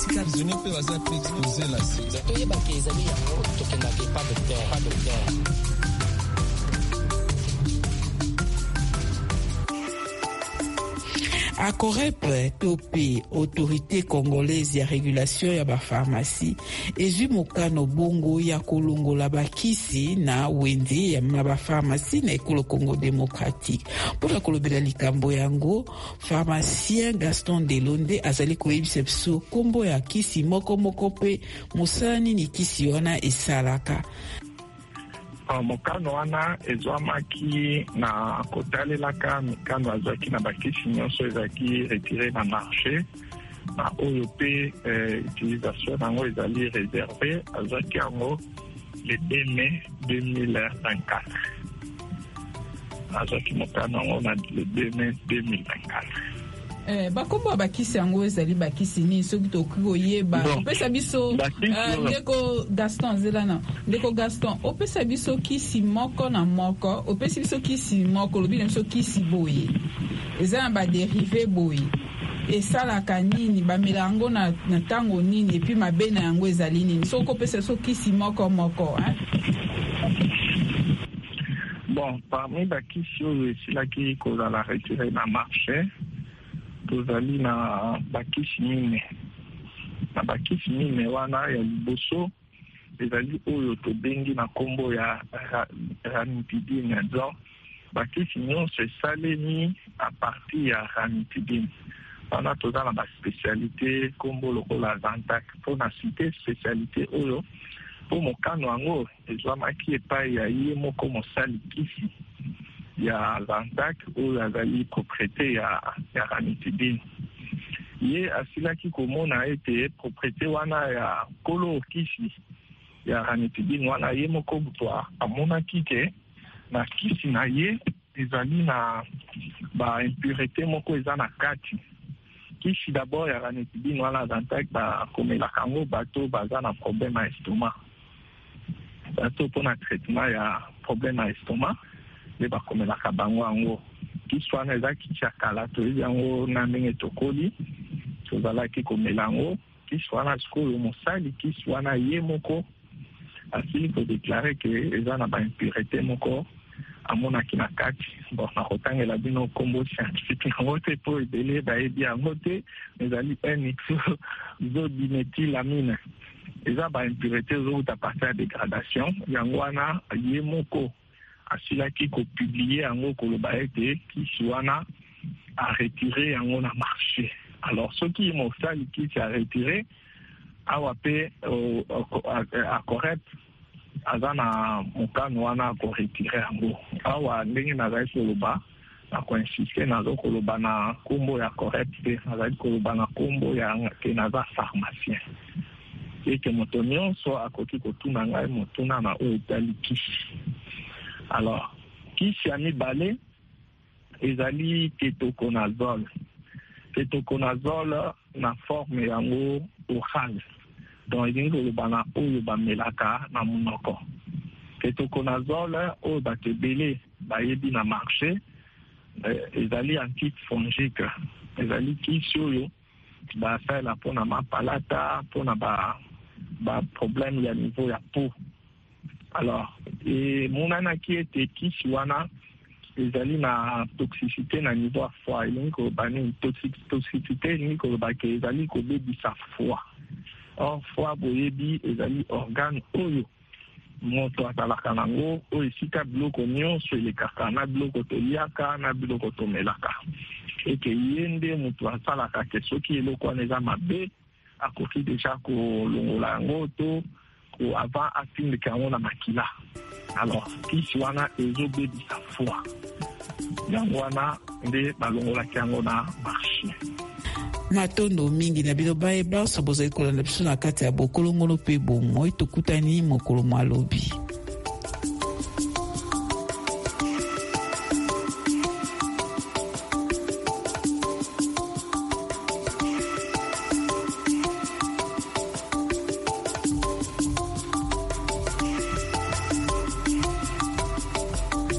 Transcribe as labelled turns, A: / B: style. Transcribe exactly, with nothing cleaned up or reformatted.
A: etika prisonnier pe baza pe expose la sida
B: toyebaka ezali yango tokendaka pas docteur pas docteur.
C: Acorep tope autorité congolaise ya régulation ya ba pharmacie ezwi mokano bongo ya kolongola bakisi na wende ya ba pharmacie na ekolo Congo démocratique. Pour la kolobela likambo yango, pharmacien Gaston Delonde azali koyebisa biso kombo ya kisi moko moko pe musani ni kisi wana esalaka.
D: Mokano wana ezwamaki na kotalelaka mikano azwaki na bakisi nyonso ezalaki retire na marché na oyo pe utilisation nango ezali réservé azwaki yango le deux mai deux mille vingt-quatre. azwaki mokano yango na le deux mai deux mille vingt-quatre.
C: Eh, bakombo bakisi yango ezali bakisi ni soki tokoki koyeba opesa biso ndeko Gaston zelana ndeko Gaston opesa biso kisi moko na moko opesi biso kisi moko lobi na biso kisi boye eza na baderive boye esalaka nini bamela yango na ntango nini epi mabe na yango ezali nini soki opesa biso kisi moko moko hein?
D: Bon, parmi bakisi oyo esilaki kozala retire na marché tozali na bakisi mine na bakisi mine wana ya liboso ezali oyo tobengi na kombo ya ranitidine. Donc bakisi nyonso esalemi a partir ya ranitidine wana toza na baspécialité kombo lokola Zantac. Mpo na cité spécialité oyo mpo mokano yango ezwamaki epai ya ye moko mosali kisi ya Zantac oyo azali propriété ya, ya ranitidine. Ye asilaki komona ete propriété wana ya kolo kisi ya ranitidine wana ye moko buto amonaki ke na kisi na ye ezali na ba impurité moko eza na kati. Kisi d'abord ya ranitidine wana Zantac bakomelaka yango bato baza na problème ya estomac. Bato mpona traitement ya problème ya estomac le bakomelaka bango yango. Kisi wana eza kisi ya kala toyebi yango na ndenge tokoli tozalaki komela yango. Kisi wana sikoyo mosali kisi wana ye moko asili kodeklare ke eza na baimpurité moko amonaki na kati. Bon, nakotangela bino kombo scientifique yango te po ebele bayebi yango te ezali N-ixodiméthylamine. Eza baimpurité ezouta partir ya dégradation yango wana ye moko asilaki kopublie yango koloba ete kisi wana a retiré yango na marché. Alors soki mosali kisi a retiré awa pe Acorep aza na mokano wana ko retiré yango. Awa ndenge nazali koloba na koinsiste nazo koloba na kombo ya Acorep pe nazali koloba na kombo ya ke naza pharmacien. Eke moto nyonso akoki kotuna ngai motuna na oyo etali kisi. Alors, kisi ya mibale ezali ketoconazole. Ketoconazole na forme yango orale. Donc, elingi koloba na oyo bamelaka na munoko. Ketoconazole oyo bato ebele bayebi na marché ezali antifongique. Ezali kisi oyo basala mpona mapalata, mpona ba ba problème ya niveau ya peau. Alors, et monanaki ete kisi wana ezali na toxicité na niveau ya foie. Elingi koloba nini toxicité elingi koloba ke ezali kobebisa foie. Or foie boyebi ezali organe oyo moto atalaka nango oyo esika biloko nyonso elekaka na biloko toliaka na biloko tomelaka. Eke ye nde moto asalaka ke soki eloko wana eza mabe akoki deja kolongola yango to ko avant atindika yango na makila. Alors kisi wana ezobebisa foie yango wana nde balongolaki yango na marché.
C: Matondo mingi na bino bayeba so bozali kolanda biso na kati ya bokolo ngono pe bomoi tokutani mokolo malobi.